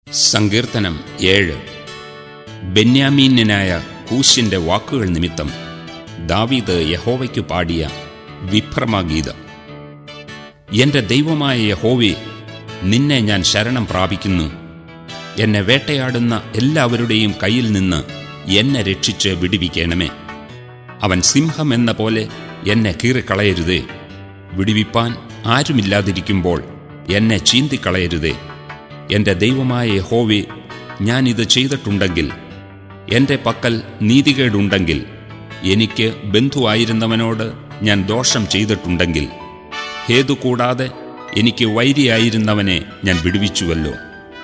സങ്കീർത്തനം 7. ബെന്യാമീന്യനായ കൂശിന്റെ വാക്കുകൾ നിമിത്തം ദാവീദ് യഹോവയ്ക്കു പാടിയ വിഭ്രമഗീതം. എന്റെ ദൈവമായ യഹോവേ, നിന്നെ ഞാൻ ശരണം പ്രാപിക്കുന്നു. എന്നെ വേട്ടയാടുന്ന എല്ലാവരുടെയും കയ്യിൽ നിന്ന് എന്നെ രക്ഷിച്ച് വിടുവിക്കണമേ. അവൻ സിംഹം എന്ന പോലെ എന്നെ കീറിക്കളയരുതേ. വിടുവിപ്പാൻ ആരുമില്ലാതിരിക്കുമ്പോൾ എന്നെ ചീന്തിക്കളയരുതേ. എന്റെ ദൈവമായ യഹോവേ, ഞാനിത് ചെയ്തിട്ടുണ്ടെങ്കിൽ, എൻ്റെ പക്കൽ നീതികേടുണ്ടെങ്കിൽ, എനിക്ക് ബന്ധുവായിരുന്നവനോട് ഞാൻ ദോഷം ചെയ്തിട്ടുണ്ടെങ്കിൽ, ഹേതു കൂടാതെ എനിക്ക് വൈരിയായിരുന്നവനെ ഞാൻ വിടുവിച്ചുവല്ലോ.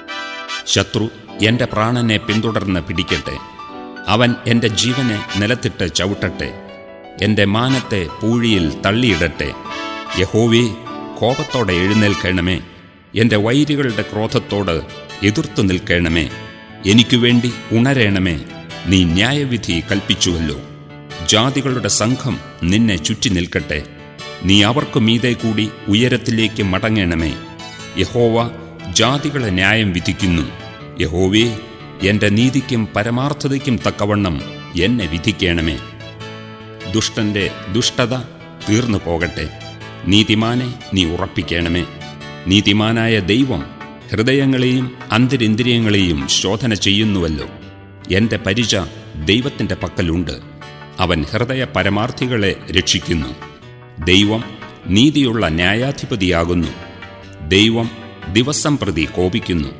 ശത്രു എൻ്റെ പ്രാണനെ പിന്തുടർന്ന് പിടിക്കട്ടെ. അവൻ എൻ്റെ ജീവനെ നിലത്തിട്ട് ചവിട്ടട്ടെ. എൻ്റെ മാനത്തെ പൂഴിയിൽ തള്ളിയിടട്ടെ. യഹോവേ, കോപത്തോടെ എഴുന്നേൽക്കണമേ. എൻ്റെ വൈരികളുടെ ക്രോധത്തോട് എതിർത്തു നിൽക്കണമേ. എനിക്കു വേണ്ടി ഉണരണമേ. നീ ന്യായവിധി കൽപ്പിച്ചുവല്ലോ. ജാതികളുടെ സംഘം നിന്നെ ചുറ്റി നിൽക്കട്ടെ. നീ അവർക്കു മീതെ കൂടി ഉയരത്തിലേക്ക് മടങ്ങണമേ. യഹോവ ജാതികളെ ന്യായം വിധിക്കുന്നു. യഹോവേ, എൻ്റെ നീതിക്കും പരമാർത്ഥതയ്ക്കും തക്കവണ്ണം എന്നെ വിധിക്കണമേ. ദുഷ്ടന്റെ ദുഷ്ടത തീർന്നു പോകട്ടെ. നീതിമാനെ നീ ഉറപ്പിക്കണമേ. നീതിമാനായ ദൈവം ഹൃദയങ്ങളെയും അന്തരിന്ദ്രിയങ്ങളെയും ശോധന ചെയ്യുന്നുവല്ലോ. എൻ്റെ പരിച ദൈവത്തിൻ്റെ പക്കലുണ്ട്. അവൻ ഹൃദയ പരമാർത്ഥികളെ രക്ഷിക്കുന്നു. ദൈവം നീതിയുള്ള ന്യായാധിപതിയാകുന്നു. ദൈവം ദിവസം പ്രതി കോപിക്കുന്നു.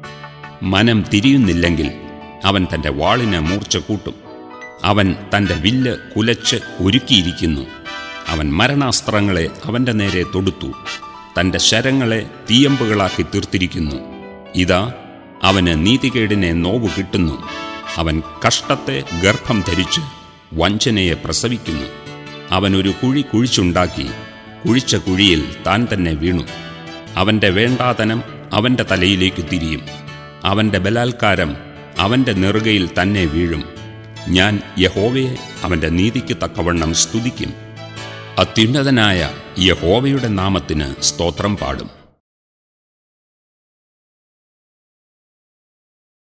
മനം തിരിയുന്നില്ലെങ്കിൽ അവൻ തൻ്റെ വാളിന് മൂർച്ച കൂട്ടും. അവൻ തൻ്റെ വില്ല് കുലച്ച് ഒരുക്കിയിരിക്കുന്നു. അവൻ മരണാസ്ത്രങ്ങളെ അവൻ്റെ നേരെ തൊടുത്തു. തൻ്റെ ശരങ്ങളെ തീയമ്പുകളാക്കി തീർത്തിരിക്കുന്നു. ഇതാ, അവന് നീതികേടിനെ നോവു കിട്ടുന്നു. അവൻ കഷ്ടത്തെ ഗർഭം ധരിച്ച് വഞ്ചനയെ പ്രസവിക്കുന്നു. അവനൊരു കുഴി കുഴിച്ചുണ്ടാക്കി കുഴിച്ച കുഴിയിൽ താൻ തന്നെ വീണു. അവൻ്റെ വേണ്ടാതനം അവൻ്റെ തലയിലേക്ക് തിരിയും. അവൻ്റെ ബലാത്കാരം അവൻ്റെ നെറുകയിൽ തന്നെ വീഴും. ഞാൻ യഹോവയെ അവൻ്റെ നീതിക്ക് തക്കവണ്ണം സ്തുതിക്കും. അത്യുന്നതനായ യഹോവയുടെ നാമത്തിന് സ്തോത്രം പാടും.